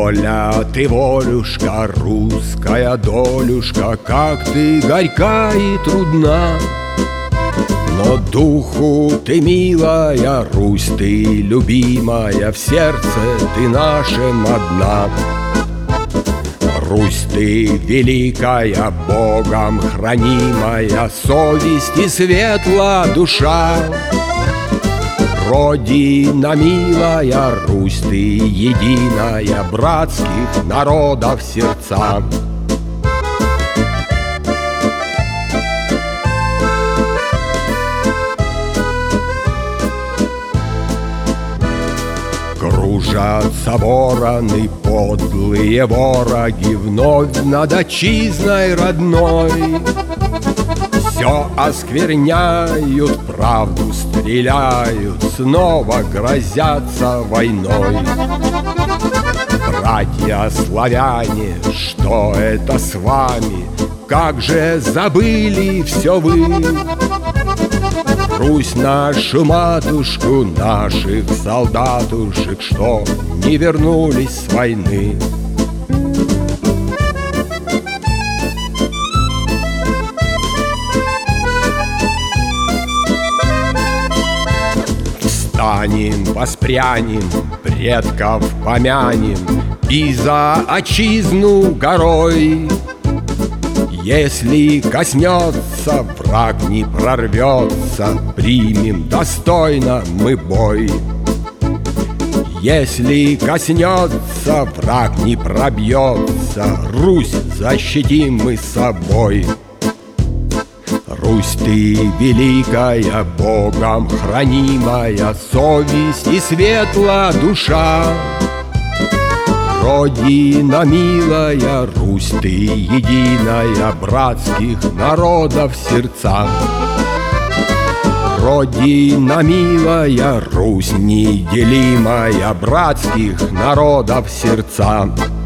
Воля ты, волюшка, русская долюшка, как ты горька и трудна. Но духу ты милая, Русь ты любимая, в сердце ты нашем одна. Русь ты великая, Богом хранимая, совесть и светла душа. Родина милая, Русь ты единая, братских народов сердца. Кружатся вороны, подлые вороги, вновь над отчизной родной. Все оскверняют, правду стреляют, снова грозятся войной. Братья славяне, что это с вами? Как же забыли все вы? Русь нашу матушку, наших солдатушек, что не вернулись с войны. Встанем, воспрянем, предков помянем и за отчизну горой. Если коснется, враг не прорвется, примем достойно мы бой. Если коснется, враг не пробьется, Русь защитим мы собой. Русь ты великая, Богом хранимая, совесть и светла душа. Родина милая, Русь ты единая, братских народов сердца. Родина милая, Русь неделимая, братских народов сердца.